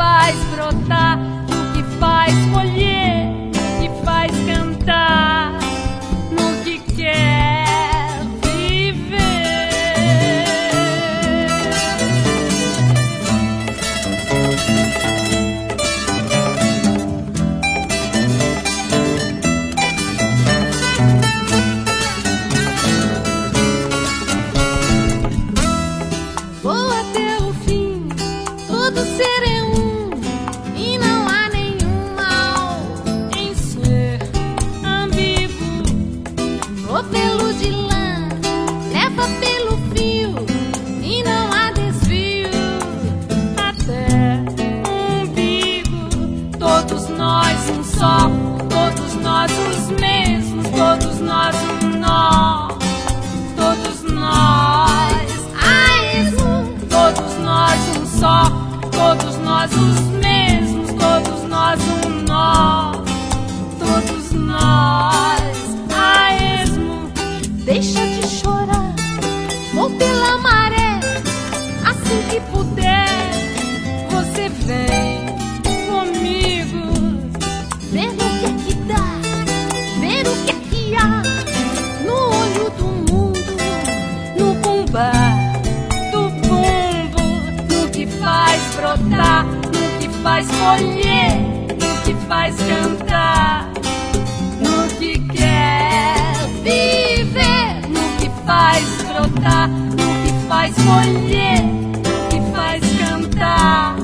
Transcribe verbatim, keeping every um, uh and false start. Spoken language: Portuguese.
faz brotar, no que faz colher, no que faz cantar, no que quer viver. Vou até o fim, todo ser é um, e não há nenhum mal em ser ambíguo. Novelo de lã leva pelo fio, e não há desvio Até o umbigo, todos nós um só, todos nós os mesmos, todos nós um nó, todos nós a esmo. todos nós um só, todos nós os mesmos, todos nós um nó, todos nós a esmo. Deixa de chorar, vou pela maré, assim que puder, Você vem comigo, ver o que é que dá, ver o que é que há no olho do mundo, no bumbá do bumbo, no que faz brotar, no que faz colher, no que faz cantar, no que quer viver, no que faz brotar, no que faz colher, no que faz cantar.